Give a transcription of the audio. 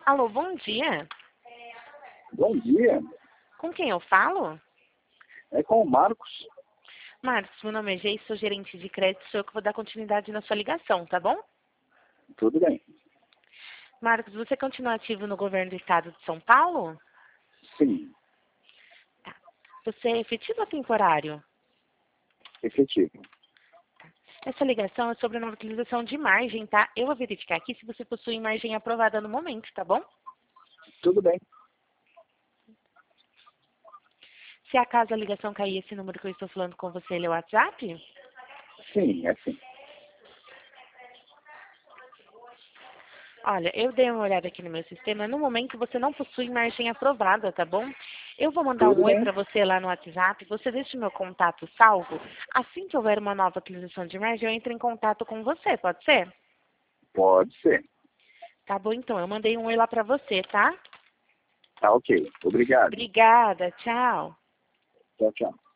Alô, bom dia. Bom dia, Com quem eu falo? é com o Marcos. Marcos, meu nome é Gei, sou gerente de crédito, sou eu que vou dar continuidade na sua ligação, tá bom? Tudo bem? Marcos, você continua ativo no governo do estado de São Paulo? Sim, Tá. Você é efetivo ou temporário? efetivo. Essa ligação é sobre a nova utilização de margem, tá? Eu vou verificar aqui se você possui margem aprovada no momento, tá bom? Tudo bem? Se acaso a ligação cair, esse número que eu estou falando com você, ele é o WhatsApp? Sim, é sim. Olha, eu dei uma olhada aqui no meu sistema. No momento, você não possui margem aprovada, tá bom? Eu vou mandar um Tudo oi bem? para você lá no WhatsApp. Você deixa o meu contato salvo. Assim que houver uma nova atualização de margem, eu entro em contato com você, pode ser? Pode ser. Tá bom, então. Eu mandei um oi lá para você, tá? Tá ok. Obrigado. Obrigada. Tchau. Tchau, tchau.